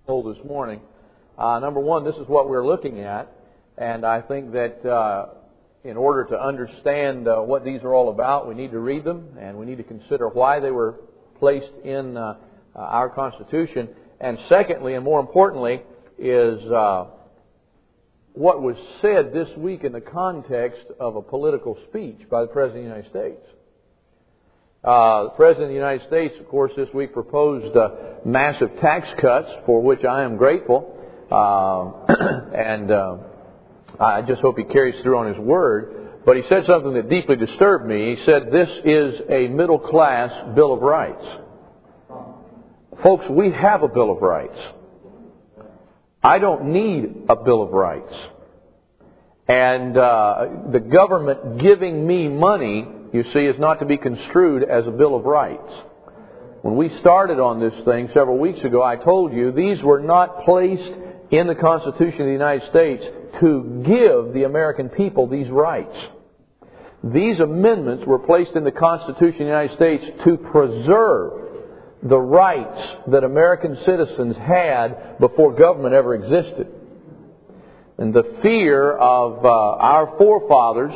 told this morning. Number one, this is what we're looking at, and I think that in order to understand what these are all about, we need to read them, and we need to consider why they were placed in our Constitution. And secondly, and more importantly, is what was said this week in the context of a political speech by the President of the United States. The President of the United States, of course, this week proposed massive tax cuts, for which I am grateful. And I just hope he carries through on his word. But he said something that deeply disturbed me. He said, this is a middle-class Bill of Rights. Folks, we have a Bill of Rights. I don't need a Bill of Rights. And the government giving me money, you see, is not to be construed as a Bill of Rights. When we started on this thing several weeks ago, I told you these were not placed in the Constitution of the United States to give the American people these rights. These amendments were placed in the Constitution of the United States to preserve the rights that American citizens had before government ever existed. And the fear of our forefathers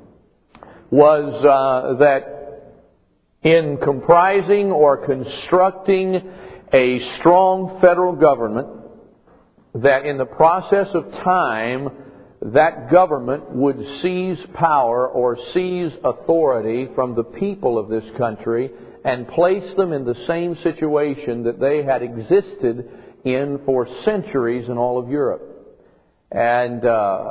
was that in comprising or constructing a strong federal government, that in the process of time, that government would seize power or seize authority from the people of this country and place them in the same situation that they had existed in for centuries in all of Europe. And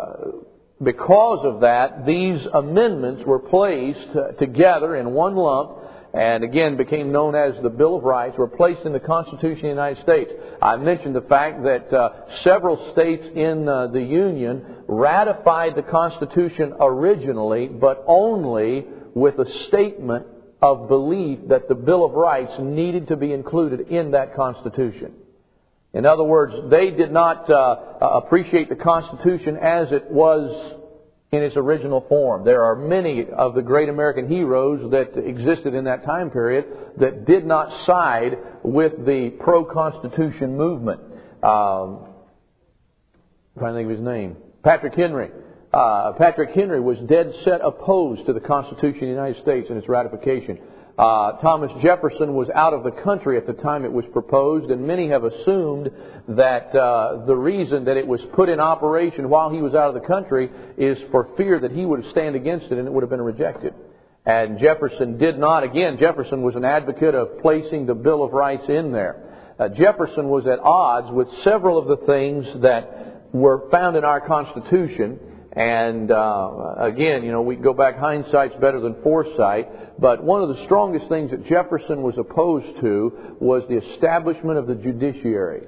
because of that, these amendments were placed together in one lump and again became known as the Bill of Rights, were placed in the Constitution of the United States. I mentioned the fact that several states in the Union ratified the Constitution originally, but only with a statement of belief that the Bill of Rights needed to be included in that Constitution. In other words, they did not appreciate the Constitution as it was in its original form. There are many of the great American heroes that existed in that time period that did not side with the pro-Constitution movement. I'm trying to think of his name. Patrick Henry. Patrick Henry was dead set opposed to the Constitution of the United States and its ratification. Thomas Jefferson was out of the country at the time it was proposed, and many have assumed that the reason that it was put in operation while he was out of the country is for fear that he would stand against it and it would have been rejected. And Jefferson did not. Again, Jefferson was an advocate of placing the Bill of Rights in there. Jefferson was at odds with several of the things that were found in our Constitution. And again, you know, we go back, hindsight's better than foresight. But one of the strongest things that Jefferson was opposed to was the establishment of the judiciary.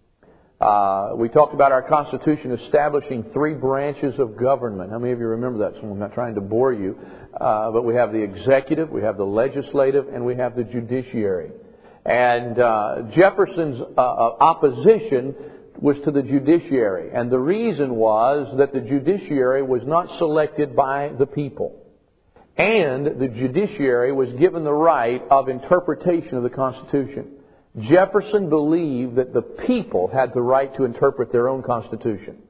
We talked about our Constitution establishing 3 branches of government. How many of you remember that? So I'm not trying to bore you. But we have the executive, we have the legislative, and we have the judiciary. And Jefferson's opposition was to the judiciary. And the reason was that the judiciary was not selected by the people. And the judiciary was given the right of interpretation of the Constitution. Jefferson believed that the people had the right to interpret their own Constitution.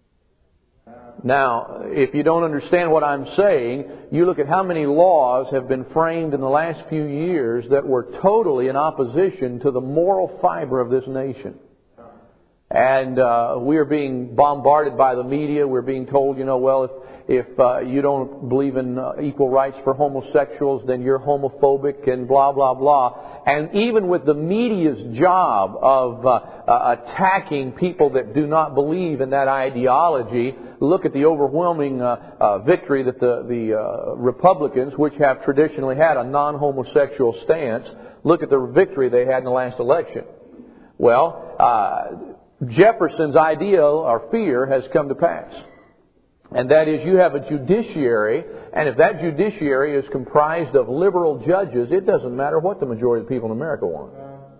Now, if you don't understand what I'm saying, you look at how many laws have been framed in the last few years that were totally in opposition to the moral fiber of this nation. And we are being bombarded by the media. We're being told, you know, well, if you don't believe in equal rights for homosexuals, then you're homophobic and blah, blah, blah. And even with the media's job of attacking people that do not believe in that ideology, look at the overwhelming victory that the Republicans, which have traditionally had a non-homosexual stance, look at the victory they had in the last election. Well, Jefferson's ideal or fear has come to pass. And that is, you have a judiciary, and if that judiciary is comprised of liberal judges, it doesn't matter what the majority of the people in America want.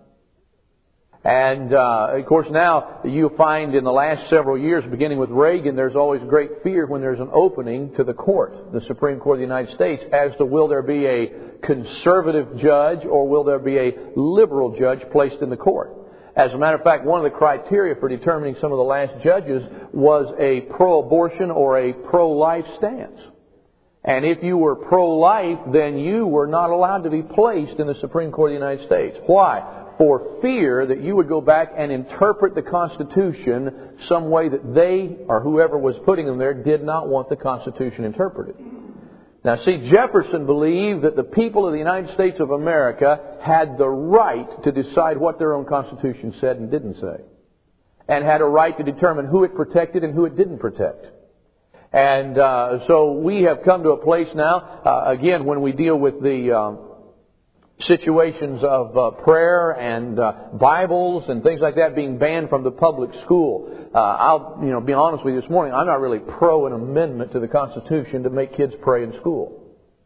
And, of course, now you find in the last several years, beginning with Reagan, there's always great fear when there's an opening to the court, the Supreme Court of the United States, as to will there be a conservative judge or will there be a liberal judge placed in the court. As a matter of fact, one of the criteria for determining some of the last judges was a pro-abortion or a pro-life stance. And if you were pro-life, then you were not allowed to be placed in the Supreme Court of the United States. Why? For fear that you would go back and interpret the Constitution some way that they, or whoever was putting them there, did not want the Constitution interpreted. Now see, Jefferson believed that the people of the United States of America had the right to decide what their own Constitution said and didn't say. And had a right to determine who it protected and who it didn't protect. And so we have come to a place now, again, when we deal with the situations of prayer and Bibles and things like that being banned from the public school. I'll be honest with you this morning, I'm not really pro an amendment to the Constitution to make kids pray in school.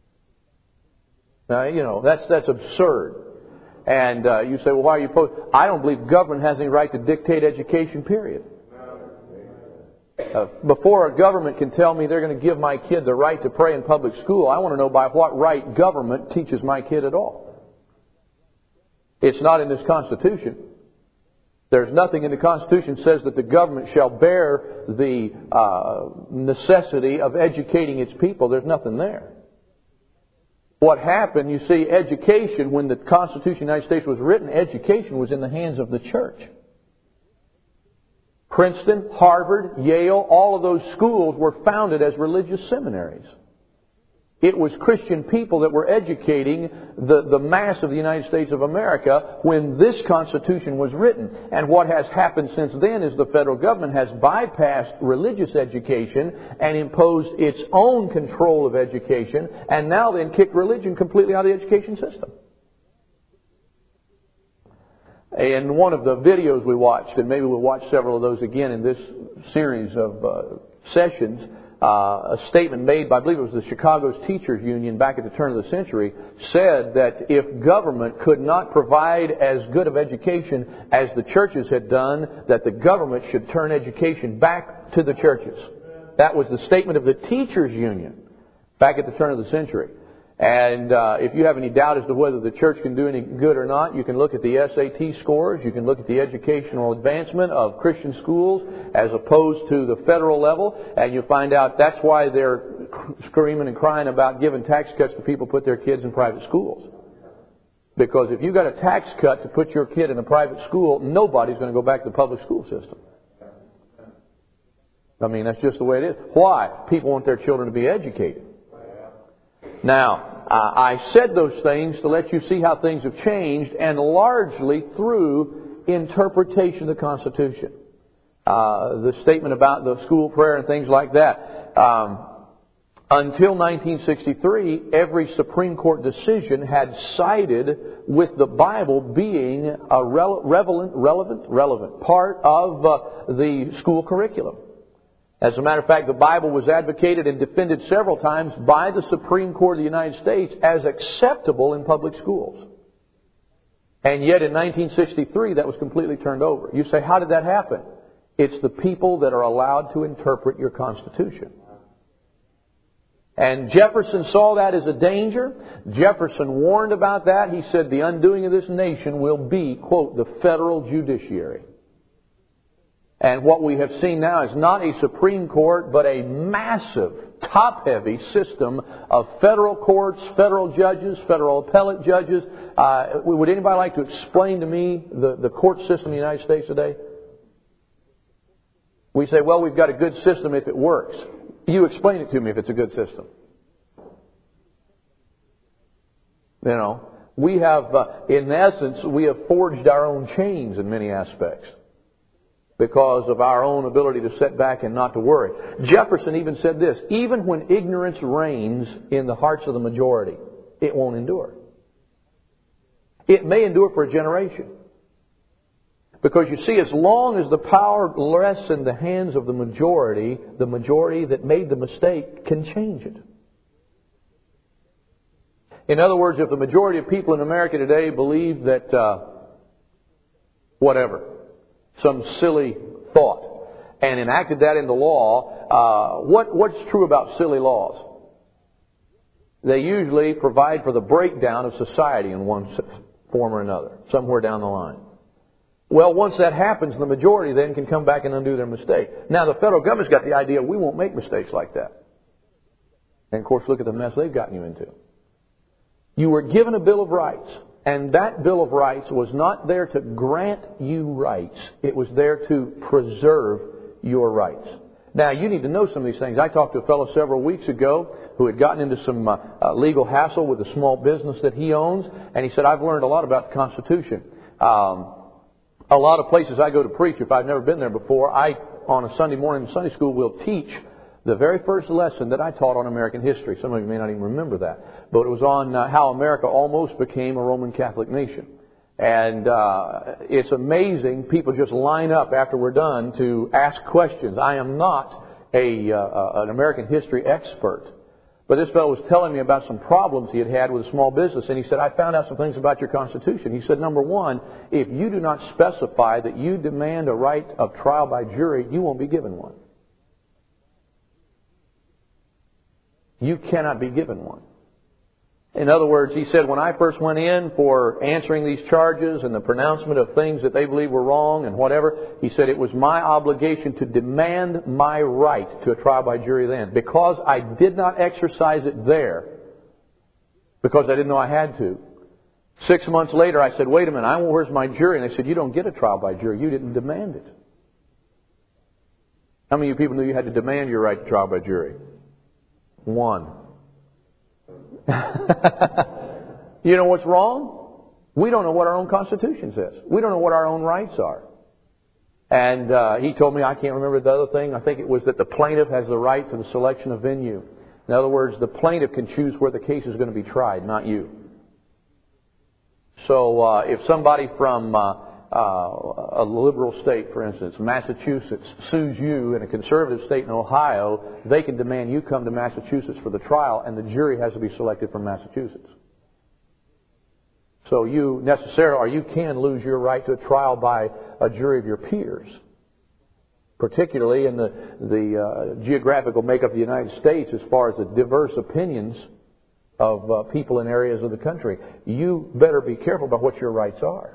Now, that's absurd. And you say, well, why are you opposed? I don't believe government has any right to dictate education, period. Before a government can tell me they're going to give my kid the right to pray in public school, I want to know by what right government teaches my kid at all. It's not in this Constitution. There's nothing in the Constitution that says that the government shall bear the necessity of educating its people. There's nothing there. What happened, you see, education, when the Constitution of the United States was written, education was in the hands of the church. Princeton, Harvard, Yale, all of those schools were founded as religious seminaries. It was Christian people that were educating the mass of the United States of America when this Constitution was written. And what has happened since then is the federal government has bypassed religious education and imposed its own control of education, and now then kicked religion completely out of the education system. In one of the videos we watched, and maybe we'll watch several of those again in this series of sessions, a statement made by, I believe it was the Chicago's Teachers Union back at the turn of the century, said that if government could not provide as good of education as the churches had done, that the government should turn education back to the churches. That was the statement of the Teachers Union back at the turn of the century. And if you have any doubt as to whether the church can do any good or not, you can look at the SAT scores, you can look at the educational advancement of Christian schools as opposed to the federal level, and you'll find out that's why they're screaming and crying about giving tax cuts to people who put their kids in private schools. Because if you've got a tax cut to put your kid in a private school, nobody's going to go back to the public school system. I mean, that's just the way it is. Why? People want their children to be educated. Now, I said those things to let you see how things have changed, and largely through interpretation of the Constitution. The statement about the school prayer and things like that. Until 1963, every Supreme Court decision had sided with the Bible being a relevant part of the school curriculum. As a matter of fact, the Bible was advocated and defended several times by the Supreme Court of the United States as acceptable in public schools. And yet in 1963, that was completely turned over. You say, how did that happen? It's the people that are allowed to interpret your Constitution. And Jefferson saw that as a danger. Jefferson warned about that. He said the undoing of this nation will be, quote, the federal judiciary. And what we have seen now is not a Supreme Court, but a massive, top-heavy system of federal courts, federal judges, federal appellate judges. Would anybody like to explain to me the court system in the United States today? We say, well, we've got a good system if it works. You explain it to me if it's a good system. You know, we have, in essence, we have forged our own chains in many aspects, because of our own ability to sit back and not to worry. Jefferson even said this, even when ignorance reigns in the hearts of the majority, it won't endure. It may endure for a generation. Because you see, as long as the power rests in the hands of the majority that made the mistake can change it. In other words, if the majority of people in America today believe that some silly thought, and enacted that into law, what's true about silly laws? They usually provide for the breakdown of society in one form or another, somewhere down the line. Well, once that happens, the majority then can come back and undo their mistake. Now, the federal government's got the idea we won't make mistakes like that. And, of course, look at the mess they've gotten you into. You were given a Bill of Rights, and that Bill of Rights was not there to grant you rights. It was there to preserve your rights. Now, you need to know some of these things. I talked to a fellow several weeks ago who had gotten into some legal hassle with a small business that he owns, and he said, I've learned a lot about the Constitution. A lot of places I go to preach, if I've never been there before, I, on a Sunday morning in Sunday school, will teach the very first lesson that I taught on American history. Some of you may not even remember that. But it was on how America almost became a Roman Catholic nation. And it's amazing. People just line up after we're done to ask questions. I am not an American history expert. But this fellow was telling me about some problems he had had with a small business. And he said, I found out some things about your Constitution. He said, number one, if you do not specify that you demand a right of trial by jury, you won't be given one. You cannot be given one. In other words, he said, when I first went in for answering these charges and the pronouncement of things that they believed were wrong and whatever, he said it was my obligation to demand my right to a trial by jury then. Because I did not exercise it there, because I didn't know I had to. 6 months later, I said, wait a minute, where's my jury? And they said, you don't get a trial by jury. You didn't demand it. How many of you people knew you had to demand your right to trial by jury? One. You know what's wrong? We don't know what our own Constitution says. We don't know what our own rights are. And he told me, I can't remember the other thing, I think it was that the plaintiff has the right to the selection of venue. In other words, the plaintiff can choose where the case is going to be tried, not you. So if somebody from a liberal state, for instance, Massachusetts, sues you in a conservative state in Ohio, they can demand you come to Massachusetts for the trial, and the jury has to be selected from Massachusetts. So you can lose your right to a trial by a jury of your peers, particularly in the geographical makeup of the United States as far as the diverse opinions of people in areas of the country. You better be careful about what your rights are.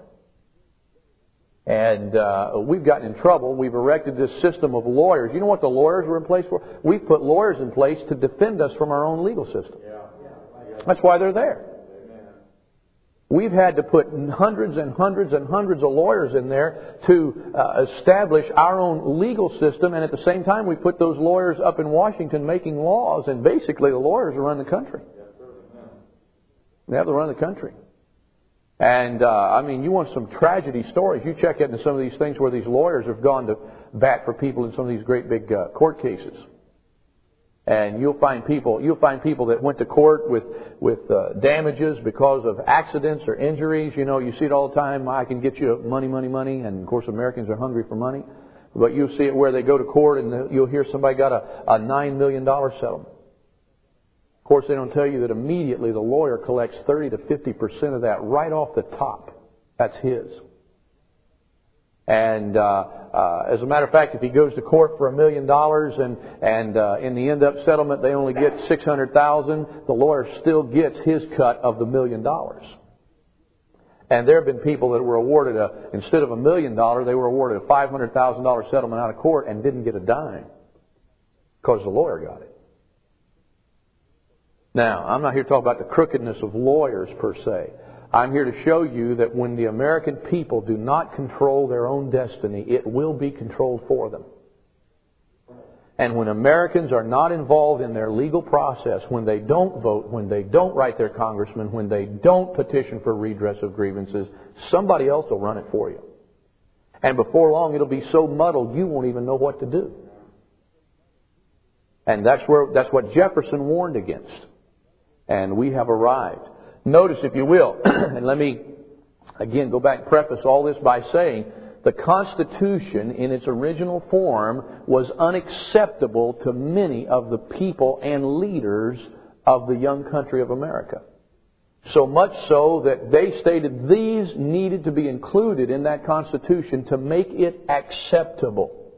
And we've gotten in trouble. We've erected this system of lawyers. You know what the lawyers were in place for? We've put lawyers in place to defend us from our own legal system. That's why they're there. We've had to put hundreds and hundreds and hundreds of lawyers in there to establish our own legal system. And at the same time, we put those lawyers up in Washington making laws. And basically, the lawyers run the country. They have to run the country. And, you want some tragedy stories. You check into some of these things where these lawyers have gone to bat for people in some of these great big court cases. And you'll find people that went to court with damages because of accidents or injuries. You know, you see it all the time. I can get you money, money, money. And, of course, Americans are hungry for money. But you'll see it where they go to court and you'll hear somebody got a $9 million settlement. Of course, they don't tell you that immediately the lawyer collects 30 to 50% of that right off the top. That's his. And as a matter of fact, if he goes to court for $1 million and in the end-up settlement they only get $600,000, the lawyer still gets his cut of the $1 million. And there have been people that were awarded instead of $1 million, they were awarded a $500,000 settlement out of court and didn't get a dime because the lawyer got it. Now, I'm not here to talk about the crookedness of lawyers per se. I'm here to show you that when the American people do not control their own destiny, it will be controlled for them. And when Americans are not involved in their legal process, when they don't vote, when they don't write their congressman, when they don't petition for redress of grievances, somebody else will run it for you. And before long, it'll be so muddled you won't even know what to do. And that's what Jefferson warned against. And we have arrived. Notice, if you will, and let me again go back and preface all this by saying the Constitution in its original form was unacceptable to many of the people and leaders of the young country of America. So much so that they stated these needed to be included in that Constitution to make it acceptable.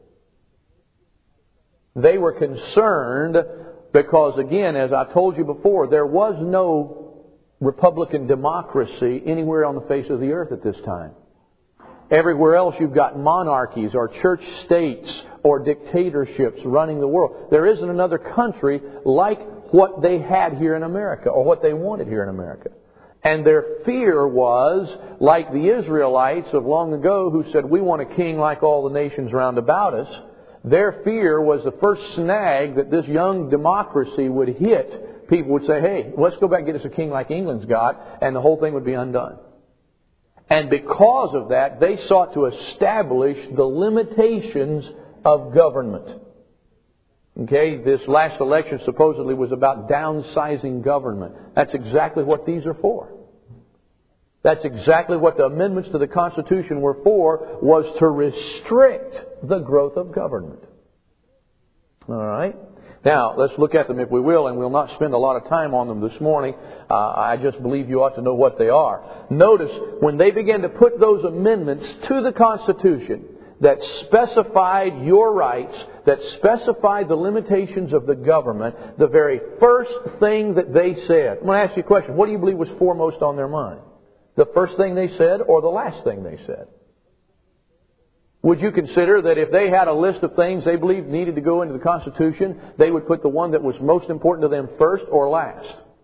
They were concerned because, again, as I told you before, there was no Republican democracy anywhere on the face of the earth at this time. Everywhere else you've got monarchies or church states or dictatorships running the world. There isn't another country like what they had here in America or what they wanted here in America. And their fear was, like the Israelites of long ago who said, we want a king like all the nations round about us. Their fear was the first snag that this young democracy would hit. People would say, hey, let's go back and get us a king like England's got, and the whole thing would be undone. And because of that, they sought to establish the limitations of government. Okay, this last election supposedly was about downsizing government. That's exactly what these are for. That's exactly what the amendments to the Constitution were for, was to restrict the growth of government. All right? Now, let's look at them if we will, and we'll not spend a lot of time on them this morning. I just believe you ought to know what they are. Notice, when they began to put those amendments to the Constitution that specified your rights, that specified the limitations of the government, the very first thing that they said. I'm going to ask you a question. What do you believe was foremost on their mind? The first thing they said or the last thing they said? Would you consider that if they had a list of things they believed needed to go into the Constitution, they would put the one that was most important to them first or last?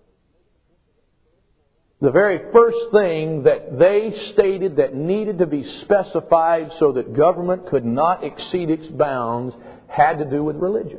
The very first thing that they stated that needed to be specified so that government could not exceed its bounds had to do with religion.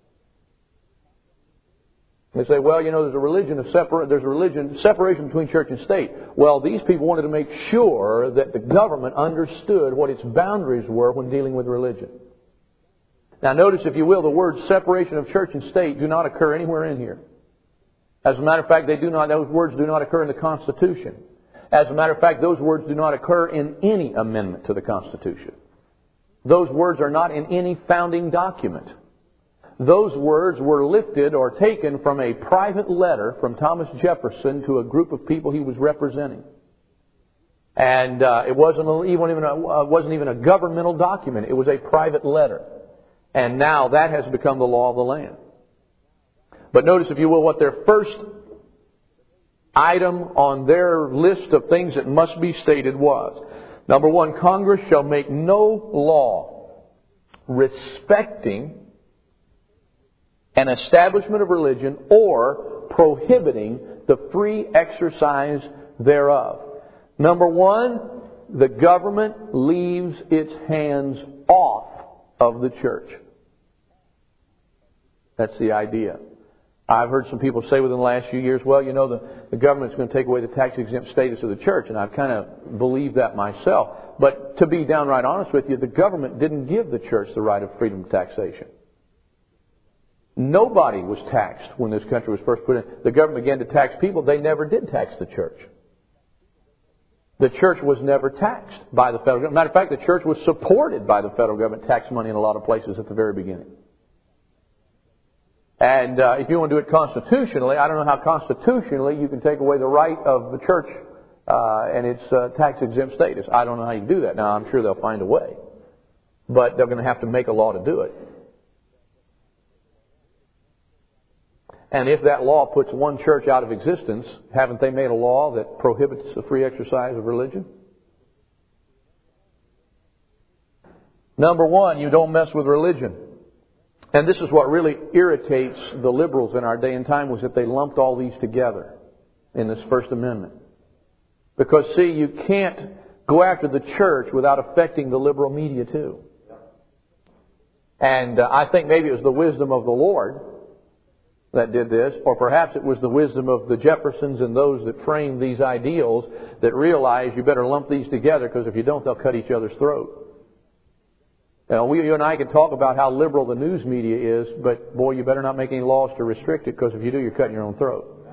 They say, well, there's separation between church and state. Well, these people wanted to make sure that the government understood what its boundaries were when dealing with religion. Now, notice, if you will, the words separation of church and state do not occur anywhere in here. As a matter of fact, those words do not occur in the Constitution. As a matter of fact, those words do not occur in any amendment to the Constitution. Those words are not in any founding document. Those words were lifted or taken from a private letter from Thomas Jefferson to a group of people he was representing. And it wasn't even a governmental document. It was a private letter. And now that has become the law of the land. But notice, if you will, what their first item on their list of things that must be stated was. Number one, Congress shall make no law respecting an establishment of religion or prohibiting the free exercise thereof. Number one, the government leaves its hands off of the church. That's the idea. I've heard some people say within the last few years, well, the government's going to take away the tax-exempt status of the church, and I've kind of believed that myself. But to be downright honest with you, the government didn't give the church the right of freedom of taxation. Nobody was taxed when this country was first put in. The government began to tax people. They never did tax the church. The church was never taxed by the federal government. Matter of fact, the church was supported by the federal government, tax money in a lot of places at the very beginning. And if you want to do it constitutionally, I don't know how constitutionally you can take away the right of the church and its tax-exempt status. I don't know how you do that. Now, I'm sure they'll find a way. But they're going to have to make a law to do it. And if that law puts one church out of existence, haven't they made a law that prohibits the free exercise of religion? Number one, you don't mess with religion. And this is what really irritates the liberals in our day and time, was that they lumped all these together in this First Amendment. Because, see, you can't go after the church without affecting the liberal media too. And I think maybe it was the wisdom of the Lord that did this, or perhaps it was the wisdom of the Jeffersons and those that framed these ideals that realized you better lump these together, because if you don't, they'll cut each other's throat. You and I can talk about how liberal the news media is, but boy, you better not make any laws to restrict it, because if you do, you're cutting your own throat.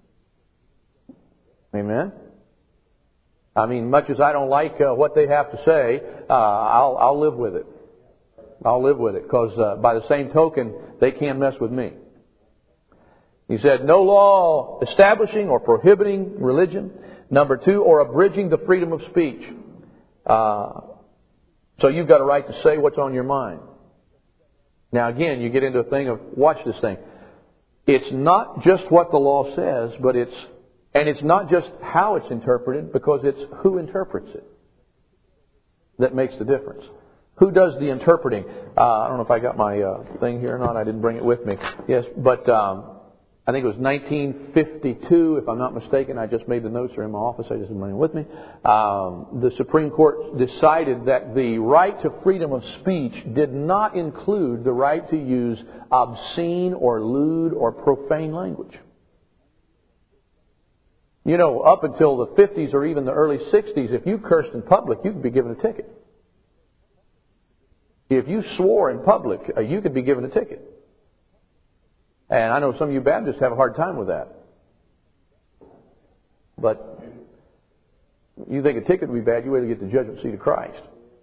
Amen? I mean, much as I don't like what they have to say, I'll live with it. I'll live with it, because by the same token, they can't mess with me. He said, no law establishing or prohibiting religion. Number two, or abridging the freedom of speech. So you've got a right to say what's on your mind. Now again, you get into a thing of, watch this thing. It's not just what the law says, but it's not just how it's interpreted, because it's who interprets it. that makes the difference. Who does the interpreting? I don't know if I got my thing here or not. I didn't bring it with me. Yes, but I think it was 1952, if I'm not mistaken. I just made the notes. They're in my office. I just didn't bring them with me. The Supreme Court decided that the right to freedom of speech did not include the right to use obscene or lewd or profane language. You know, up until the 50s or even the early 60s, if you cursed in public, you could be given a ticket. If you swore in public, you could be given a ticket. And I know some of you Baptists have a hard time with that. But you think a ticket would be bad, you wait to get the judgment seat of Christ.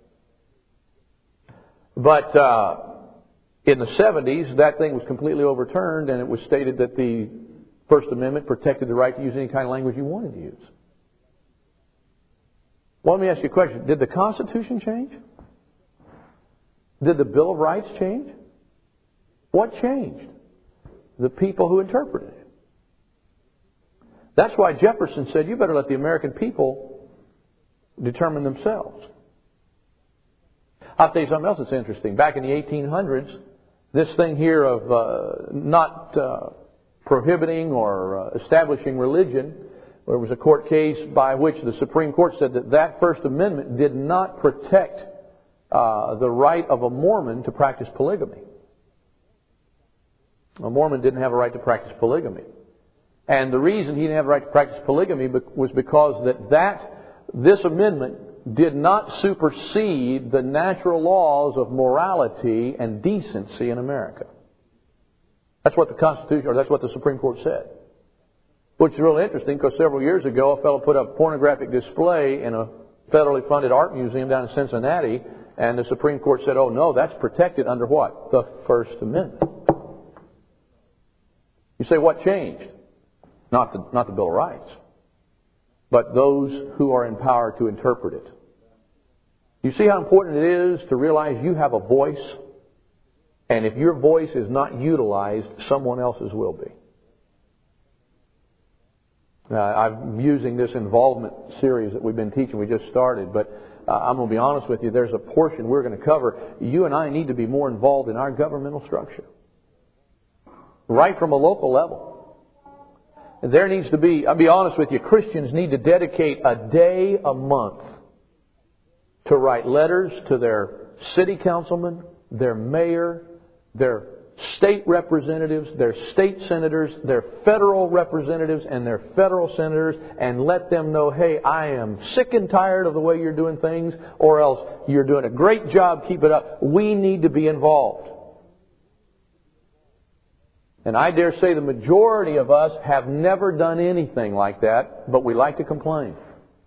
But in the 70s, that thing was completely overturned, and it was stated that the First Amendment protected the right to use any kind of language you wanted to use. Well, let me ask you a question. Did the Constitution change? Did the Bill of Rights change? What changed? The people who interpreted it. That's why Jefferson said, you better let the American people determine themselves. I'll tell you something else that's interesting. Back in the 1800s, this thing here of not prohibiting or establishing religion, there was a court case by which the Supreme Court said that that First Amendment did not protect the right of a Mormon to practice polygamy. A Mormon didn't have a right to practice polygamy. And the reason he didn't have a right to practice polygamy was because this amendment did not supersede the natural laws of morality and decency in America. That's what the Constitution, or that's what the Supreme Court said. Which is really interesting because several years ago a fellow put up a pornographic display in a federally funded art museum down in Cincinnati, and the Supreme Court said, oh no, that's protected under what? The First Amendment. You say, what changed? Not the Bill of Rights, but those who are in power to interpret it. You see how important it is to realize you have a voice, and if your voice is not utilized, someone else's will be. I'm using this involvement series that we've been teaching. We just started, but I'm going to be honest with you. There's a portion we're going to cover. You and I need to be more involved in our governmental structure. Right from a local level. There needs to be, I'll be honest with you, Christians need to dedicate a day a month to write letters to their city councilmen, their mayor, their state representatives, their state senators, their federal representatives, and their federal senators, and let them know, hey, I am sick and tired of the way you're doing things, or else you're doing a great job, keep it up. We need to be involved. And I dare say the majority of us have never done anything like that, but we like to complain.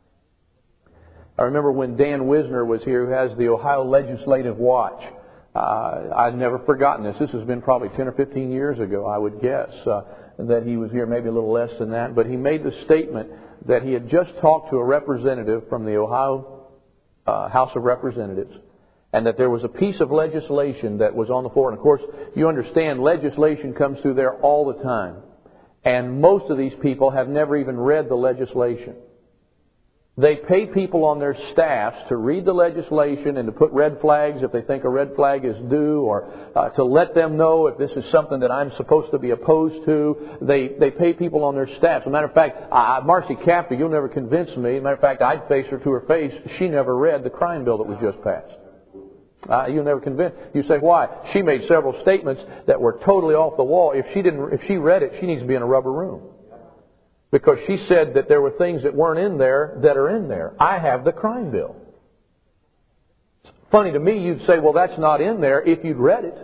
I remember when Dan Wisner was here, who has the Ohio Legislative Watch. I've never forgotten this. This has been probably 10 or 15 years ago, I would guess, that he was here, maybe a little less than that. But he made the statement that he had just talked to a representative from the Ohio House of Representatives, and that there was a piece of legislation that was on the floor. And of course, you understand, legislation comes through there all the time. And most of these people have never even read the legislation. They pay people on their staffs to read the legislation and to put red flags if they think a red flag is due, or to let them know if this is something that I'm supposed to be opposed to. They pay people on their staffs. As a matter of fact, Marcy Caffey, you'll never convince me. As a matter of fact, I'd face her to her face. She never read the crime bill that was just passed. You'll never convince. You say, why? She made several statements that were totally off the wall. If she read it, she needs to be in a rubber room. Because she said that there were things that weren't in there that are in there. I have the crime bill. It's funny to me, you'd say, well, that's not in there if you'd read it.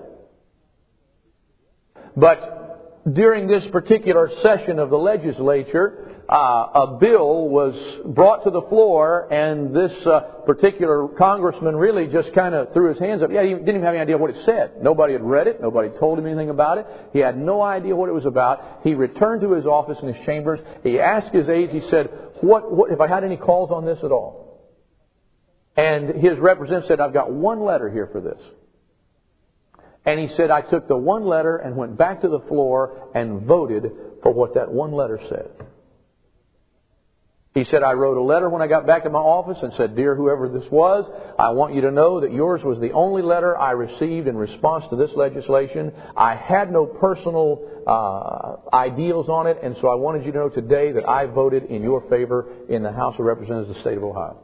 But during this particular session of the legislature, a bill was brought to the floor, and this particular congressman really just kind of threw his hands up. Yeah, he didn't even have any idea what it said. Nobody had read it. Nobody told him anything about it. He had no idea what it was about. He returned to his office in his chambers. He asked his aides, he said, what if I had any calls on this at all? And his representative said, I've got one letter here for this. And he said, I took the one letter and went back to the floor and voted for what that one letter said. He said, I wrote a letter when I got back to my office and said, Dear whoever this was, I want you to know that yours was the only letter I received in response to this legislation. I had no personal ideals on it, and so I wanted you to know today that I voted in your favor in the House of Representatives of the state of Ohio.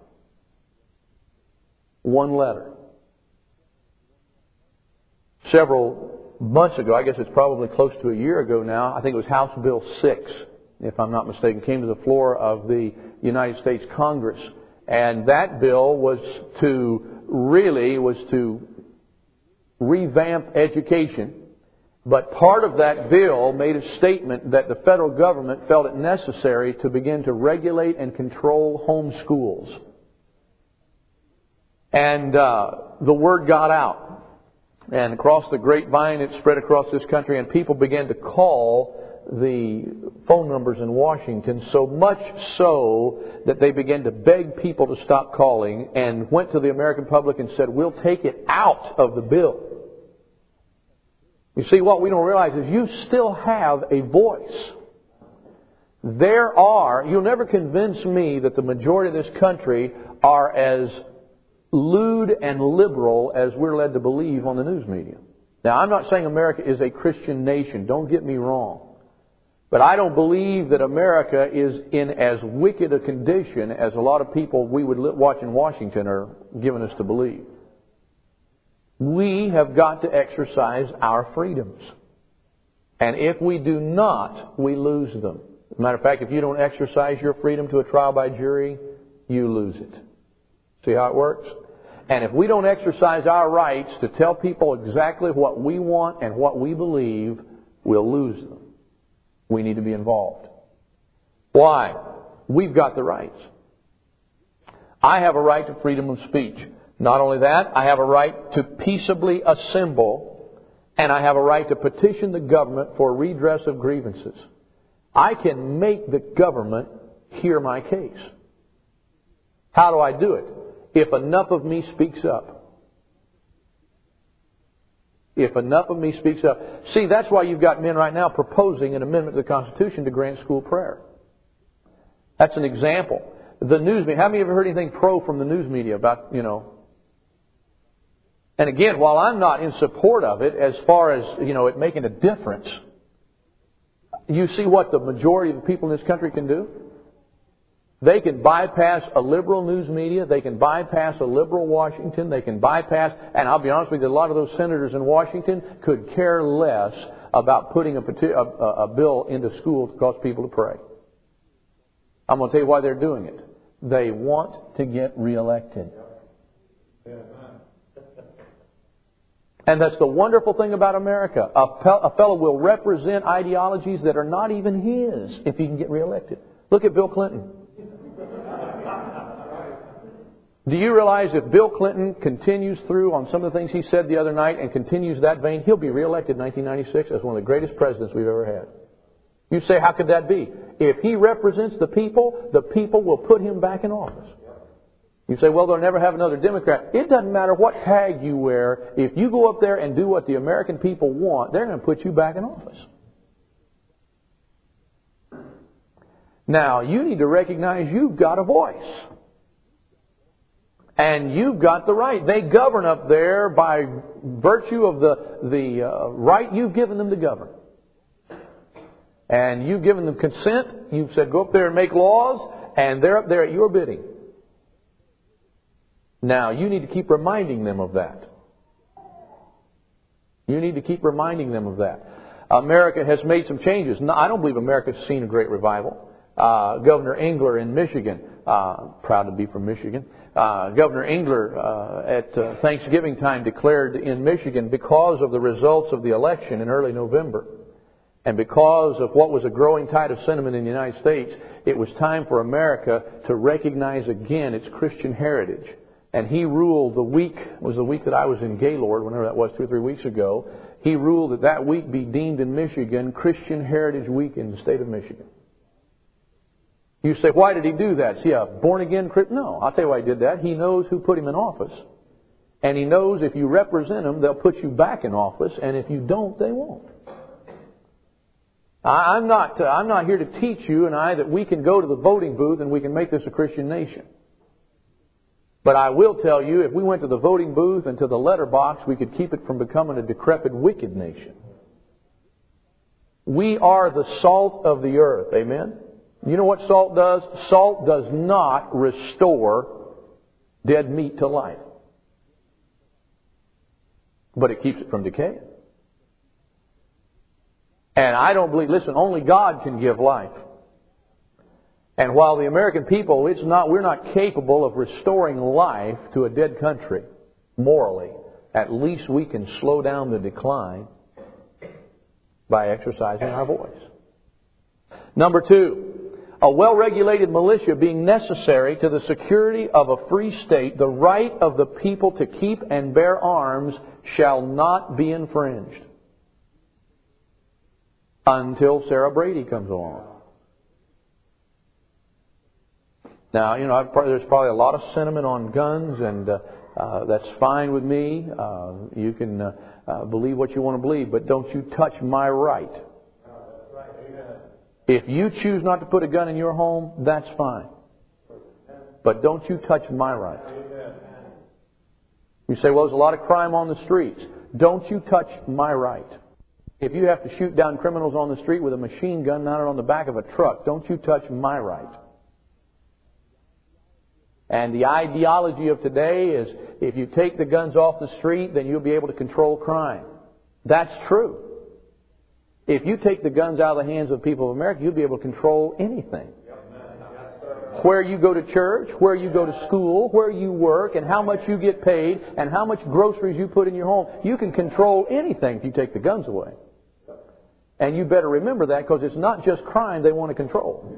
One letter. Several months ago, I guess it's probably close to a year ago now, I think it was House Bill 6, if I'm not mistaken, came to the floor of the United States Congress. And that bill was to revamp education. But part of that bill made a statement that the federal government felt it necessary to begin to regulate and control home schools. And the word got out. And across the grapevine, it spread across this country, and people began to call the phone numbers in Washington, so much so that they began to beg people to stop calling and went to the American public and said, we'll take it out of the bill. You see, what we don't realize is you still have a voice. You'll never convince me that the majority of this country are as lewd and liberal as we're led to believe on the news media. Now, I'm not saying America is a Christian nation. Don't get me wrong. But I don't believe that America is in as wicked a condition as a lot of people we would watch in Washington are giving us to believe. We have got to exercise our freedoms. And if we do not, we lose them. As a matter of fact, if you don't exercise your freedom to a trial by jury, you lose it. See how it works? And if we don't exercise our rights to tell people exactly what we want and what we believe, we'll lose them. We need to be involved. Why? We've got the rights. I have a right to freedom of speech. Not only that, I have a right to peaceably assemble, and I have a right to petition the government for redress of grievances. I can make the government hear my case. How do I do it? If enough of me speaks up. If enough of me speaks up. See, that's why you've got men right now proposing an amendment to the Constitution to grant school prayer. That's an example. The news media. How many of you have heard anything pro from the news media about, And again, while I'm not in support of it as far as, it making a difference, you see what the majority of the people in this country can do? They can bypass a liberal news media. They can bypass a liberal Washington. They can bypass, and I'll be honest with you, a lot of those senators in Washington could care less about putting a bill into school to cause people to pray. I'm going to tell you why they're doing it. They want to get reelected. And that's the wonderful thing about America. A fellow will represent ideologies that are not even his if he can get reelected. Look at Bill Clinton. Do you realize if Bill Clinton continues through on some of the things he said the other night and continues that vein, he'll be reelected in 1996 as one of the greatest presidents we've ever had. You say, how could that be? If he represents the people will put him back in office. You say, well, they'll never have another Democrat. It doesn't matter what tag you wear. If you go up there and do what the American people want, they're going to put you back in office. Now, you need to recognize you've got a voice. And you've got the right. They govern up there by virtue of the right you've given them to govern. And you've given them consent. You've said, go up there and make laws. And they're up there at your bidding. Now, you need to keep reminding them of that. You need to keep reminding them of that. America has made some changes. No, I don't believe America's seen a great revival. Governor Engler in Michigan, proud to be from Michigan. Governor Engler at Thanksgiving time declared in Michigan, because of the results of the election in early November, and because of what was a growing tide of sentiment in the United States, it was time for America to recognize again its Christian heritage. And he ruled the week that I was in Gaylord, whenever that was, 2 or 3 weeks ago. He ruled that week be deemed in Michigan Christian Heritage Week in the state of Michigan. You say, why did he do that? Is he a born-again Christian? No, I'll tell you why he did that. He knows who put him in office. And he knows if you represent them, they'll put you back in office. And if you don't, they won't. I'm not here to teach you and I that we can go to the voting booth and we can make this a Christian nation. But I will tell you, if we went to the voting booth and to the letterbox, we could keep it from becoming a decrepit, wicked nation. We are the salt of the earth. Amen? You know what salt does? Salt does not restore dead meat to life. But it keeps it from decaying. And I don't believe, listen, only God can give life. And while the American people, we're not capable of restoring life to a dead country morally, at least we can slow down the decline by exercising our voice. Number 2, a well-regulated militia being necessary to the security of a free state, the right of the people to keep and bear arms shall not be infringed until Sarah Brady comes along. Now, there's probably a lot of sentiment on guns, and that's fine with me. You can believe what you want to believe, but don't you touch my right. If you choose not to put a gun in your home, that's fine. But don't you touch my right. You say, well, there's a lot of crime on the streets. Don't you touch my right. If you have to shoot down criminals on the street with a machine gun mounted on the back of a truck, don't you touch my right. And the ideology of today is if you take the guns off the street, then you'll be able to control crime. That's true. If you take the guns out of the hands of the people of America, you'll be able to control anything. Where you go to church, where you go to school, where you work, and how much you get paid, and how much groceries you put in your home. You can control anything if you take the guns away. And you better remember that, because it's not just crime they want to control.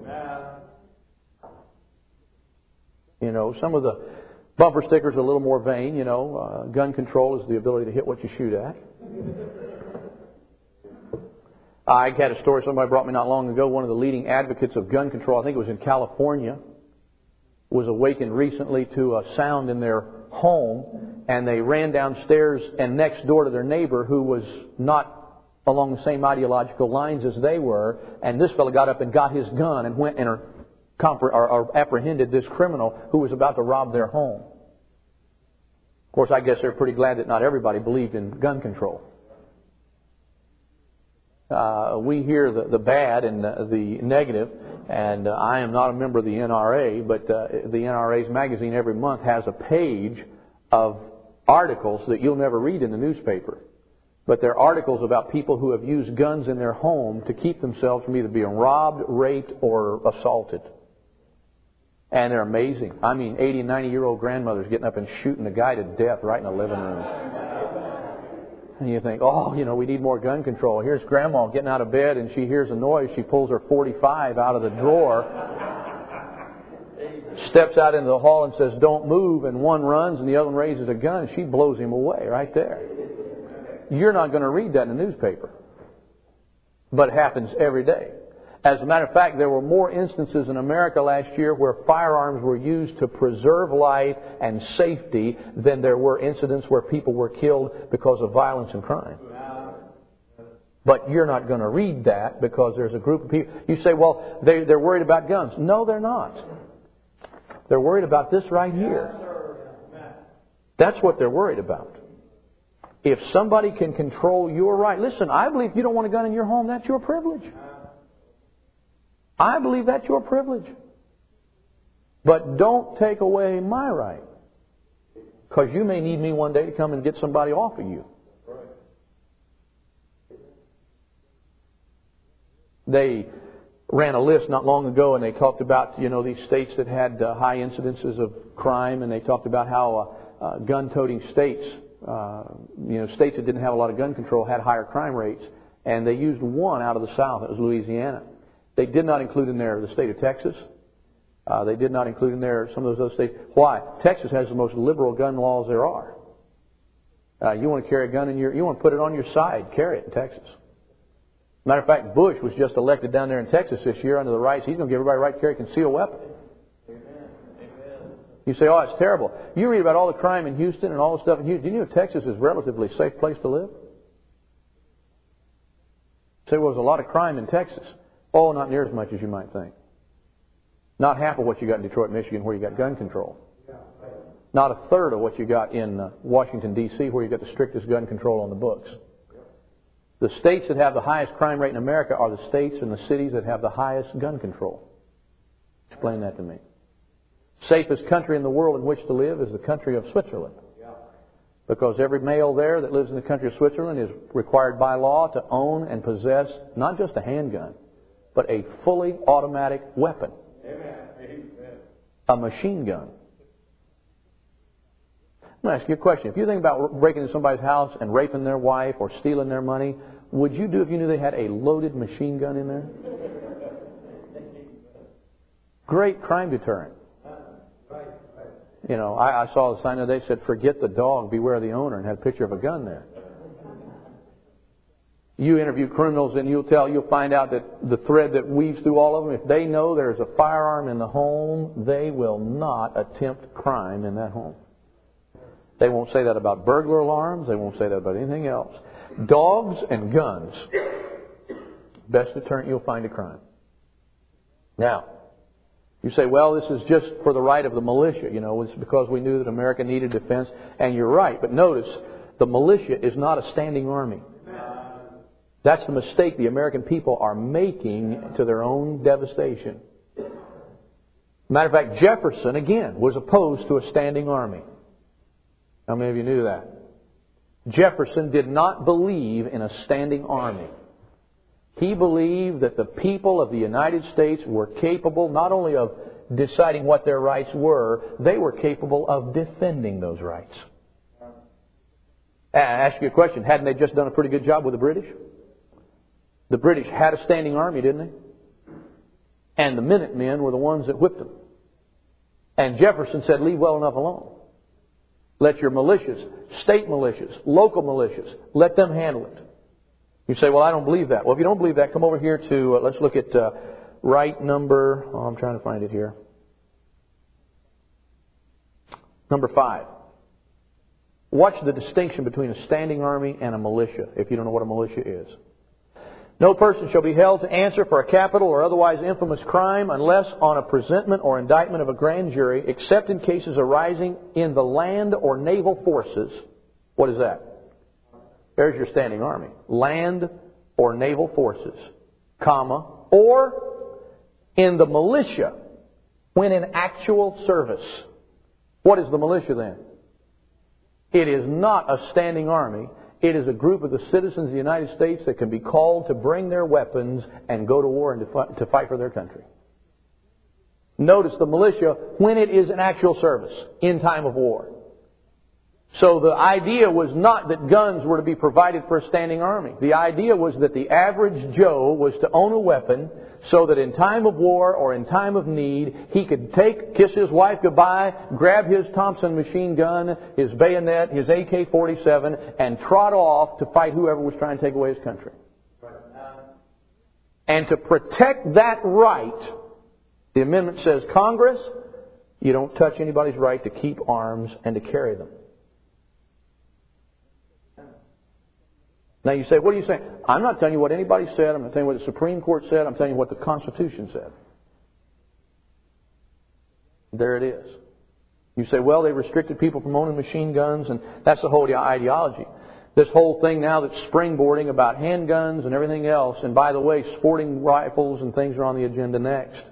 Some of the bumper stickers are a little more vain. Gun control is the ability to hit what you shoot at. I had a story somebody brought me not long ago. One of the leading advocates of gun control, I think it was in California, was awakened recently to a sound in their home, and they ran downstairs and next door to their neighbor who was not along the same ideological lines as they were, and this fellow got up and got his gun and went and apprehended this criminal who was about to rob their home. Of course, I guess they're pretty glad that not everybody believed in gun control. We hear the bad and the negative, and I am not a member of the NRA, but the NRA's magazine every month has a page of articles that you'll never read in the newspaper. But they're articles about people who have used guns in their home to keep themselves from either being robbed, raped, or assaulted. And they're amazing. 80 and 90-year-old grandmothers getting up and shooting a guy to death right in the living room. And you think, we need more gun control. Here's Grandma getting out of bed and she hears a noise. She pulls her .45 out of the drawer, steps out into the hall and says, "Don't move." And one runs and the other one raises a gun and she blows him away right there. You're not going to read that in the newspaper. But it happens every day. As a matter of fact, there were more instances in America last year where firearms were used to preserve life and safety than there were incidents where people were killed because of violence and crime. But you're not going to read that because there's a group of people. You say, well, they're worried about guns. No, they're not. They're worried about this right here. That's what they're worried about. If somebody can control your right. Listen, I believe if you don't want a gun in your home, that's your privilege. I believe that's your privilege. But don't take away my right. Because you may need me one day to come and get somebody off of you. They ran a list not long ago and they talked about, these states that had high incidences of crime, and they talked about how gun-toting states, states that didn't have a lot of gun control had higher crime rates. And they used one out of the South. It was Louisiana. They did not include in there the state of Texas. They did not include in there some of those other states. Why? Texas has the most liberal gun laws there are. You want to carry a gun you want to put it on your side, carry it in Texas. Matter of fact, Bush was just elected down there in Texas this year under the rights. He's going to give everybody the right to carry a concealed weapon. Amen. You say, it's terrible. You read about all the crime in Houston and all the stuff in Houston. Do you know Texas is a relatively safe place to live? Say, well, there's a lot of crime in Texas. Oh, not near as much as you might think. Not half of what you got in Detroit, Michigan, where you got gun control. Not a third of what you got in Washington, D.C., where you got the strictest gun control on the books. The states that have the highest crime rate in America are the states and the cities that have the highest gun control. Explain that to me. Safest country in the world in which to live is the country of Switzerland. Because every male there that lives in the country of Switzerland is required by law to own and possess not just a handgun, but a fully automatic weapon. A machine gun. I'm going to ask you a question. If you think about breaking into somebody's house and raping their wife or stealing their money, would you do if you knew they had a loaded machine gun in there? Great crime deterrent. You know, I saw the sign the other day that said, "Forget the dog, beware the owner," and had a picture of a gun there. You interview criminals and you'll find out that the thread that weaves through all of them, if they know there's a firearm in the home, they will not attempt crime in that home. They won't say that about burglar alarms. They won't say that about anything else. Dogs and guns, best deterrent you'll find to crime. Now, you say, well, this is just for the right of the militia. You know, it's because we knew that America needed defense. And you're right. But notice, the militia is not a standing army. That's the mistake the American people are making to their own devastation. Matter of fact, Jefferson, again, was opposed to a standing army. How many of you knew that? Jefferson did not believe in a standing army. He believed that the people of the United States were capable not only of deciding what their rights were, they were capable of defending those rights. I ask you a question. Hadn't they just done a pretty good job with the British? The British had a standing army, didn't they? And the Minutemen were the ones that whipped them. And Jefferson said, leave well enough alone. Let your militias, state militias, local militias, let them handle it. You say, well, I don't believe that. Well, if you don't believe that, come over here to, let's look at right number, I'm trying to find it here. Number 5. Watch the distinction between a standing army and a militia, if you don't know what a militia is. No person shall be held to answer for a capital or otherwise infamous crime unless on a presentment or indictment of a grand jury, except in cases arising in the land or naval forces. What is that? There's your standing army. Land or naval forces, comma, or in the militia when in actual service. What is the militia then? It is not a standing army. It is a group of the citizens of the United States that can be called to bring their weapons and go to war and to fight for their country. Notice the militia when it is in actual service, in time of war. So the idea was not that guns were to be provided for a standing army. The idea was that the average Joe was to own a weapon so that in time of war or in time of need, he could kiss his wife goodbye, grab his Thompson machine gun, his bayonet, his AK-47, and trot off to fight whoever was trying to take away his country. And to protect that right, the amendment says, Congress, you don't touch anybody's right to keep arms and to carry them. Now you say, what are you saying? I'm not telling you what anybody said. I'm not telling you what the Supreme Court said. I'm telling you what the Constitution said. There it is. You say, well, they restricted people from owning machine guns, and that's the whole ideology. This whole thing now that's springboarding about handguns and everything else, and by the way, sporting rifles and things are on the agenda next.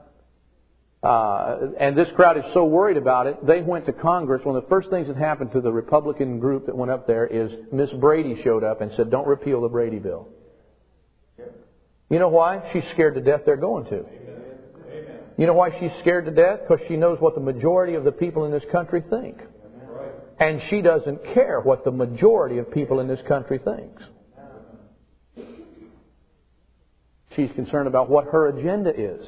And this crowd is so worried about it, they went to Congress. One of the first things that happened to the Republican group that went up there is Miss Brady showed up and said, don't repeal the Brady bill. You know why? She's scared to death they're going to. You know why she's scared to death? Because she knows what the majority of the people in this country think. And she doesn't care what the majority of people in this country thinks. She's concerned about what her agenda is.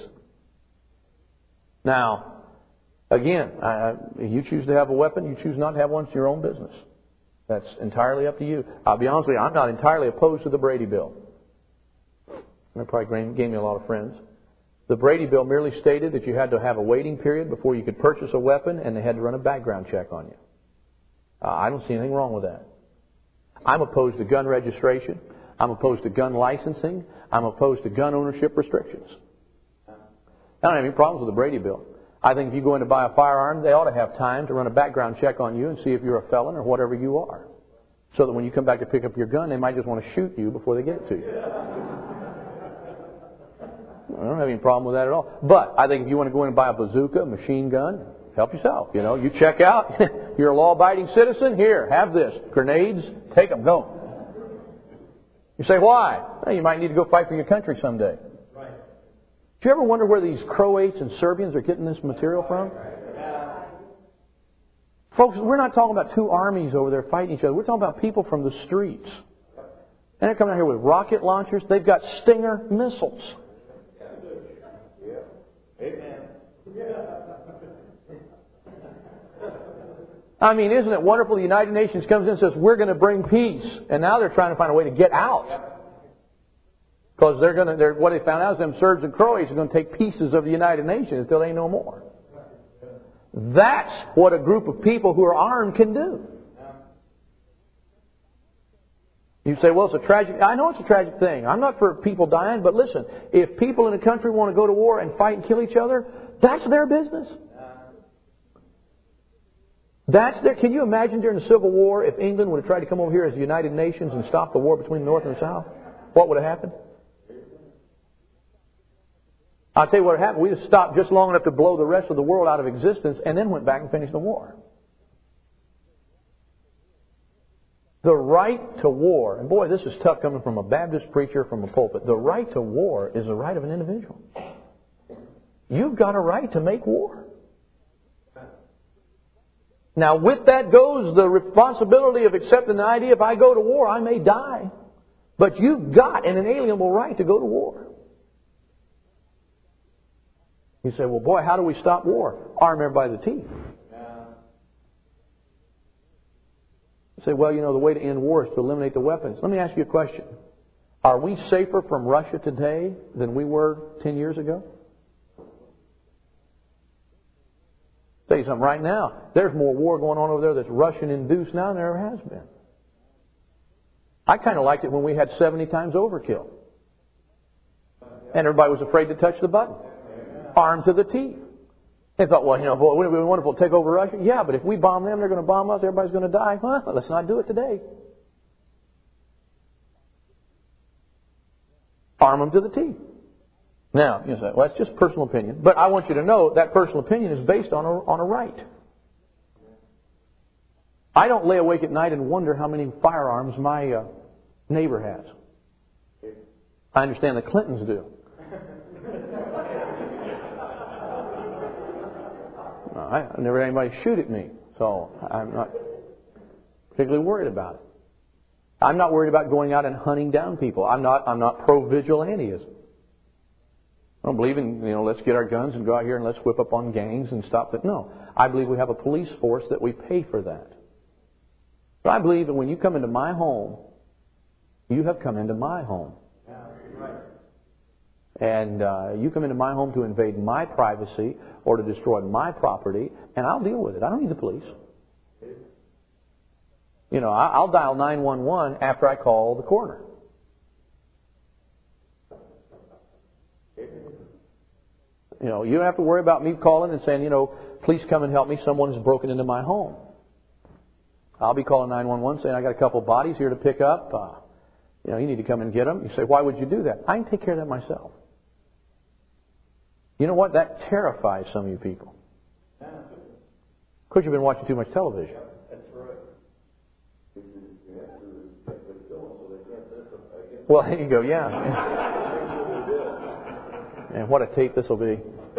Now, again, you choose to have a weapon, you choose not to have one, it's your own business. That's entirely up to you. I'll be honest with you, I'm not entirely opposed to the Brady bill. That probably gained me a lot of friends. The Brady bill merely stated that you had to have a waiting period before you could purchase a weapon, and they had to run a background check on you. I don't see anything wrong with that. I'm opposed to gun registration. I'm opposed to gun licensing. I'm opposed to gun ownership restrictions. I don't have any problems with the Brady Bill. I think if you go in to buy a firearm, they ought to have time to run a background check on you and see if you're a felon or whatever you are. So that when you come back to pick up your gun, they might just want to shoot you before they get it to you. I don't have any problem with that at all. But I think if you want to go in and buy a bazooka, a machine gun, help yourself. You know, you check out. You're a law-abiding citizen. Here, have this. Grenades, take them, go. You say, why? Well, you might need to go fight for your country someday. Right. Do you ever wonder where these Croats and Serbians are getting this material from? Folks, we're not talking about two armies over there fighting each other. We're talking about people from the streets. And they're coming out here with rocket launchers. They've got Stinger missiles. Amen. I mean, isn't it wonderful? The United Nations comes in and says, we're going to bring peace. And now they're trying to find a way to get out. Because what they found out is them Serbs and Croats are going to take pieces of the United Nations until they know more. That's what a group of people who are armed can do. You say, well, it's a tragic... I know it's a tragic thing. I'm not for people dying, but listen, if people in a country want to go to war and fight and kill each other, that's their business. Can you imagine during the Civil War if England would have tried to come over here as the United Nations and stop the war between the North and the South? What would have happened? I'll tell you what happened. We'd have stopped just long enough to blow the rest of the world out of existence and then went back and finished the war. The right to war, and boy, this is tough coming from a Baptist preacher from a pulpit. The right to war is the right of an individual. You've got a right to make war. Now, with that goes the responsibility of accepting the idea, if I go to war, I may die. But you've got an inalienable right to go to war. You say, well, boy, how do we stop war? Arm everybody to the teeth. You say, well, the way to end war is to eliminate the weapons. Let me ask you a question. Are we safer from Russia today than we were 10 years ago? I'll tell you something right now. There's more war going on over there that's Russian-induced now than there ever has been. I kind of liked it when we had 70 times overkill. And everybody was afraid to touch the button. Armed to the teeth. They thought, well, boy, wouldn't it be wonderful to take over Russia? Yeah, but if we bomb them, they're going to bomb us. Everybody's going to die. Well, let's not do it today. Arm them to the teeth. Now, you say, well, that's just personal opinion. But I want you to know that personal opinion is based on a right. I don't lay awake at night and wonder how many firearms my neighbor has. I understand the Clintons do. I never had anybody shoot at me, so I'm not particularly worried about it. I'm not worried about going out and hunting down people. I'm not pro-vigilantism. I don't believe in, let's get our guns and go out here and let's whip up on gangs and stop that. No. I believe we have a police force that we pay for that. But I believe that when you come into my home, you have come into my home. And you come into my home to invade my privacy or to destroy my property, and I'll deal with it. I don't need the police. I'll dial 911 after I call the coroner. You don't have to worry about me calling and saying, please come and help me. Someone has broken into my home. I'll be calling 911 saying, I got a couple of bodies here to pick up. You need to come and get them. You say, why would you do that? I can take care of that myself. You know what? That terrifies some of you people. Of course, you've been watching too much television. That's right. Well, there you go, yeah. And what a tape this will be.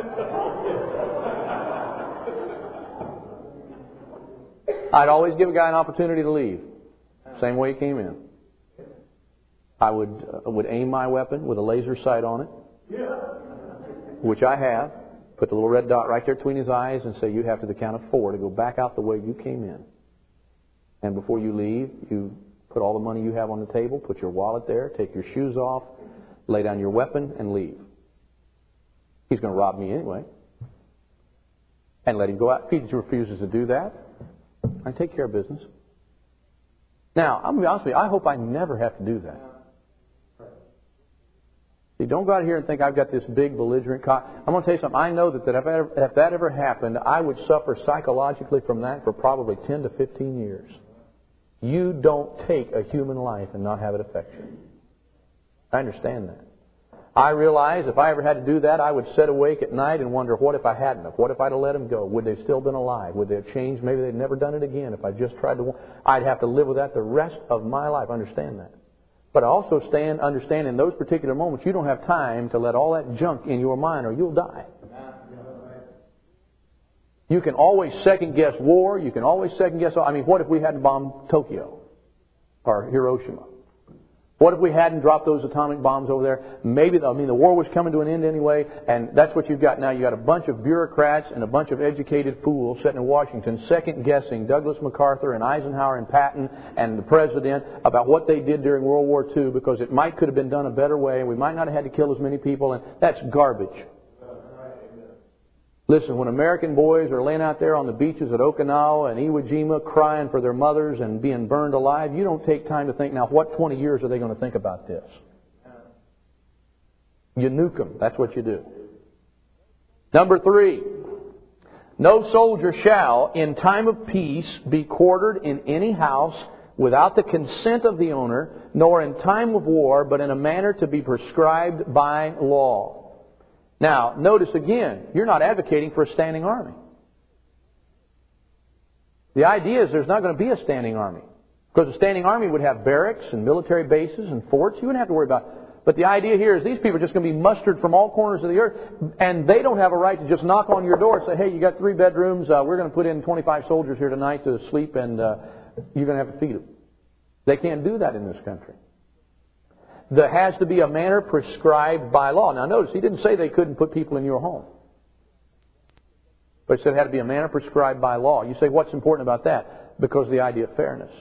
I'd always give a guy an opportunity to leave. Same way he came in. I would aim my weapon with a laser sight on it, which I have. Put the little red dot right there between his eyes and say, you have to the count of 4 to go back out the way you came in. And before you leave, you put all the money you have on the table, put your wallet there, take your shoes off, lay down your weapon, and leave. He's going to rob me anyway. And let him go out. If he refuses to do that, I take care of business. Now, I'm going to be honest with you, I hope I never have to do that. See, don't go out here and think I've got this big belligerent I'm going to tell you something. I know that if that ever happened, I would suffer psychologically from that for probably 10 to 15 years. You don't take a human life and not have it affect you. I understand that. I realize if I ever had to do that, I would sit awake at night and wonder, what if I hadn't? What if I'd have let them go? Would they still been alive? Would they have changed? Maybe they'd never done it again if I just tried to. I'd have to live with that the rest of my life. I understand that. But I also understand in those particular moments, you don't have time to let all that junk in your mind or you'll die. You can always second-guess war. You can always second-guess... what if we hadn't bombed Tokyo or Hiroshima? What if we hadn't dropped those atomic bombs over there? Maybe, the war was coming to an end anyway, and that's what you've got now. You've got a bunch of bureaucrats and a bunch of educated fools sitting in Washington second-guessing Douglas MacArthur and Eisenhower and Patton and the President about what they did during World War II because it could have been done a better way and we might not have had to kill as many people, and that's garbage. Listen, when American boys are laying out there on the beaches at Okinawa and Iwo Jima crying for their mothers and being burned alive, you don't take time to think, now what 20 years are they going to think about this? You nuke them. That's what you do. Number 3, no soldier shall, in time of peace, be quartered in any house without the consent of the owner, nor in time of war, but in a manner to be prescribed by law. Now, notice again, you're not advocating for a standing army. The idea is there's not going to be a standing army. Because a standing army would have barracks and military bases and forts. You wouldn't have to worry about it. But the idea here is these people are just going to be mustered from all corners of the earth. And they don't have a right to just knock on your door and say, hey, you got 3 bedrooms. We're going to put in 25 soldiers here tonight to sleep and you're going to have to feed them. They can't do that in this country. There has to be a manner prescribed by law. Now notice, he didn't say they couldn't put people in your home. But he said it had to be a manner prescribed by law. You say, what's important about that? Because of the idea of fairness.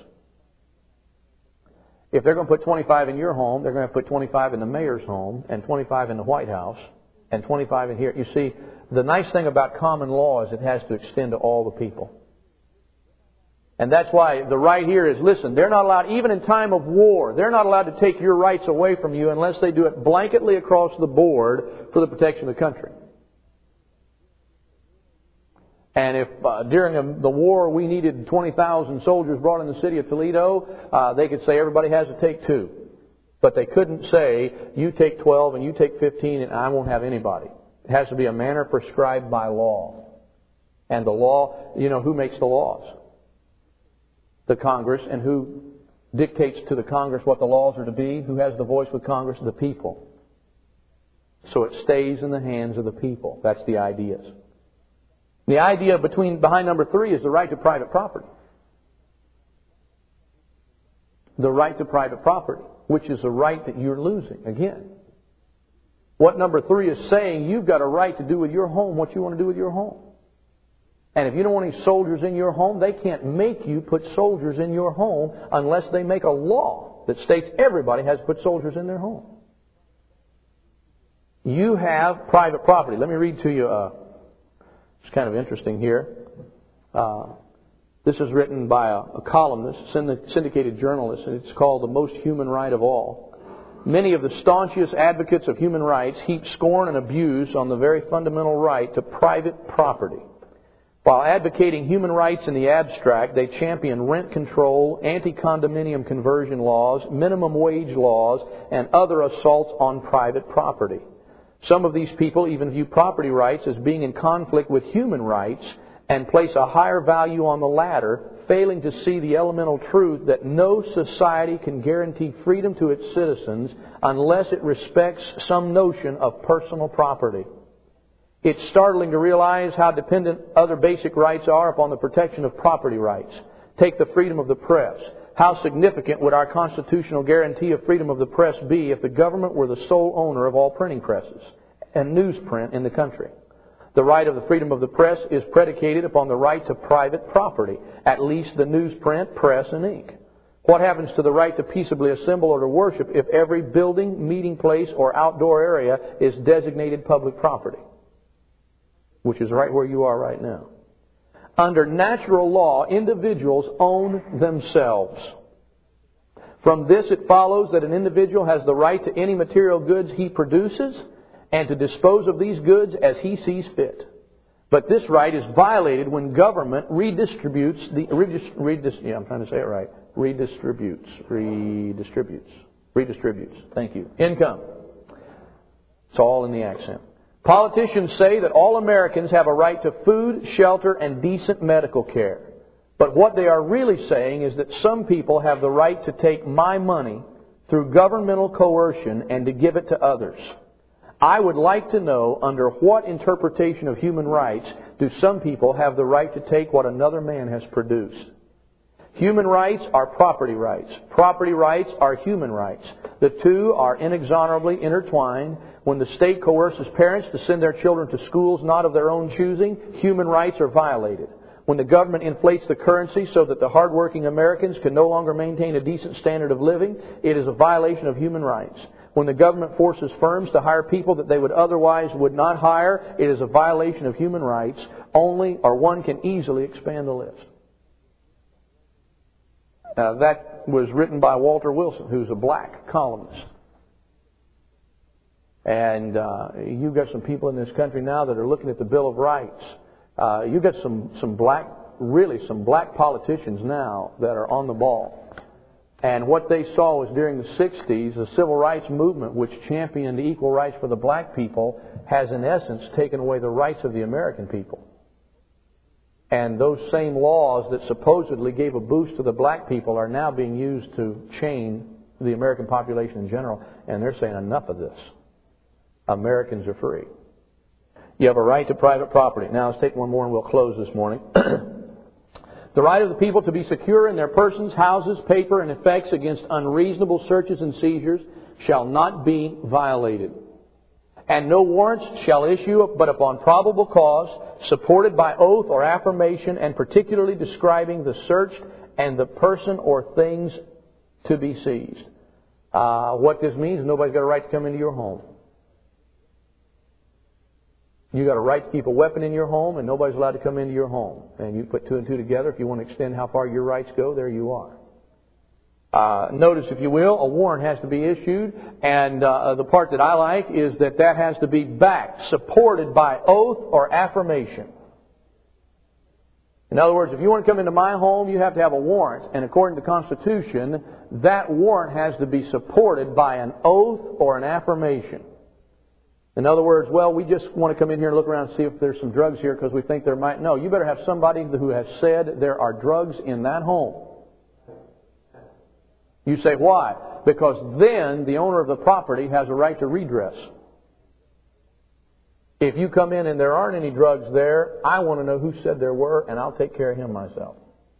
If they're going to put 25 in your home, they're going to put 25 in the mayor's home, and 25 in the White House, and 25 in here. You see, the nice thing about common law is it has to extend to all the people. And that's why the right here is, listen, they're not allowed, even in time of war, they're not allowed to take your rights away from you unless they do it blanketly across the board for the protection of the country. And if during the war we needed 20,000 soldiers brought in the city of Toledo, they could say everybody has to take 2. But they couldn't say, you take 12 and you take 15 and I won't have anybody. It has to be a manner prescribed by law. And the law, who makes the laws? The Congress. And who dictates to the Congress what the laws are to be? Who has the voice with Congress? The people. So it stays in the hands of the people. That's the ideas. The idea behind number 3 is the right to private property. The right to private property, which is a right that you're losing. Again, what number 3 is saying, you've got a right to do with your home what you want to do with your home. And if you don't want any soldiers in your home, they can't make you put soldiers in your home unless they make a law that states everybody has to put soldiers in their home. You have private property. Let me read to you, it's kind of interesting here. This is written by a columnist, syndicated journalist, and it's called The Most Human Right of All. Many of the staunchest advocates of human rights heap scorn and abuse on the very fundamental right to private property. While advocating human rights in the abstract, they champion rent control, anti-condominium conversion laws, minimum wage laws, and other assaults on private property. Some of these people even view property rights as being in conflict with human rights and place a higher value on the latter, failing to see the elemental truth that no society can guarantee freedom to its citizens unless it respects some notion of personal property. It's startling to realize how dependent other basic rights are upon the protection of property rights. Take the freedom of the press. How significant would our constitutional guarantee of freedom of the press be if the government were the sole owner of all printing presses and newsprint in the country? The right of the freedom of the press is predicated upon the right to private property, at least the newsprint, press, and ink. What happens to the right to peaceably assemble or to worship if every building, meeting place, or outdoor area is designated public property? Which is right where you are right now. Under natural law, individuals own themselves. From this it follows that an individual has the right to any material goods he produces and to dispose of these goods as he sees fit. But this right is violated when government redistributes, thank you, income. It's all in the accent. Politicians say that all Americans have a right to food, shelter, and decent medical care. But what they are really saying is that some people have the right to take my money through governmental coercion and to give it to others. I would like to know under what interpretation of human rights do some people have the right to take what another man has produced. Human rights are property rights. Property rights are human rights. The two are inexorably intertwined. When the state coerces parents to send their children to schools not of their own choosing, human rights are violated. When the government inflates the currency so that the hardworking Americans can no longer maintain a decent standard of living, it is a violation of human rights. When the government forces firms to hire people that they would otherwise would not hire, it is a violation of human rights. One can easily expand the list. That was written by Walter Wilson, who's a black columnist. And you've got some people in this country now that are looking at the Bill of Rights. You've got some black politicians now that are on the ball. And what they saw was during the 60s, the civil rights movement, which championed equal rights for the black people, has in essence taken away the rights of the American people. And those same laws that supposedly gave a boost to the black people are now being used to chain the American population in general. And they're saying enough of this. Americans are free. You have a right to private property. Now let's take one more and we'll close this morning. The right of the people to be secure in their persons, houses, paper, and effects against unreasonable searches and seizures shall not be violated. And no warrants shall issue but upon probable cause, supported by oath or affirmation, and particularly describing the searched and the person or things to be seized. What this means is nobody's got a right to come into your home. You've got a right to keep a weapon in your home, and nobody's allowed to come into your home. And you put two and two together. If you want to extend how far your rights go, there you are. Notice, if you will, a warrant has to be issued, and the part that I like is that has to be backed, supported by oath or affirmation. In other words, if you want to come into my home, you have to have a warrant, and according to the Constitution, that warrant has to be supported by an oath or an affirmation. In other words, we just want to come in here and look around and see if there's some drugs here because we think there might. No, you better have somebody who has said there are drugs in that home. You say, why? Because then the owner of the property has a right to redress. If you come in and there aren't any drugs there, I want to know who said there were, and I'll take care of him myself.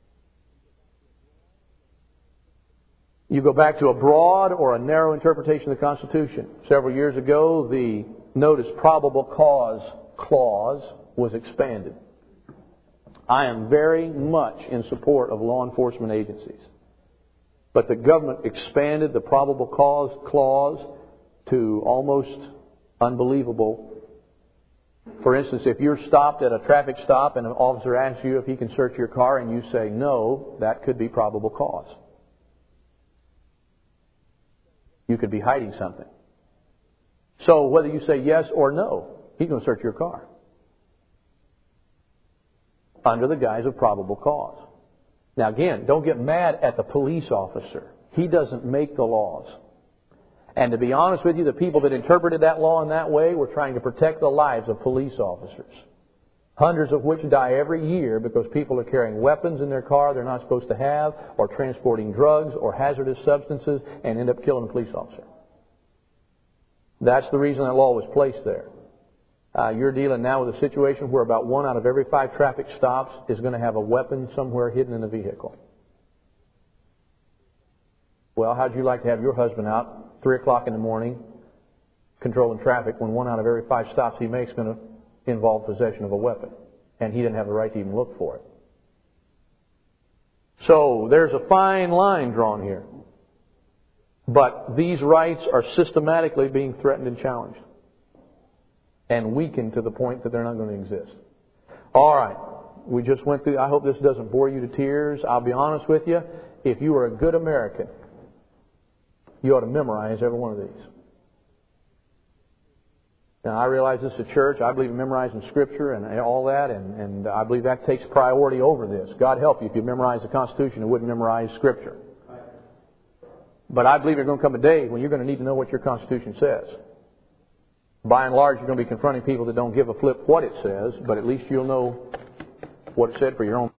You go back to a broad or a narrow interpretation of the Constitution. Several years ago, the notice probable cause clause was expanded. I am very much in support of law enforcement agencies. But the government expanded the probable cause clause to almost unbelievable. For instance, if you're stopped at a traffic stop and an officer asks you if he can search your car and you say no, that could be probable cause. You could be hiding something. So whether you say yes or no, he's going to search your car. Under the guise of probable cause. Now again, don't get mad at the police officer. He doesn't make the laws. And to be honest with you, the people that interpreted that law in that way were trying to protect the lives of police officers. Hundreds of which die every year because people are carrying weapons in their car they're not supposed to have, or transporting drugs or hazardous substances, and end up killing a police officer. That's the reason that law was placed there. You're dealing now with a situation where about 1 out of every 5 traffic stops is going to have a weapon somewhere hidden in the vehicle. Well, how'd you like to have your husband out 3 o'clock in the morning controlling traffic when 1 out of every 5 stops he makes is going to involve possession of a weapon, and he didn't have the right to even look for it? So there's a fine line drawn here. But these rights are systematically being threatened and challenged and weakened to the point that they're not going to exist. All right. We just went through. I hope this doesn't bore you to tears. I'll be honest with you. If you are a good American, You ought to memorize every one of these. Now, I realize this is a church. I believe in memorizing Scripture and all that, and I believe that takes priority over this. God help you if you memorize the Constitution and wouldn't memorize Scripture. But I believe there's going to come a day when you're going to need to know what your Constitution says. By and large, you're going to be confronting people that don't give a flip what it says, but at least you'll know what it said for your own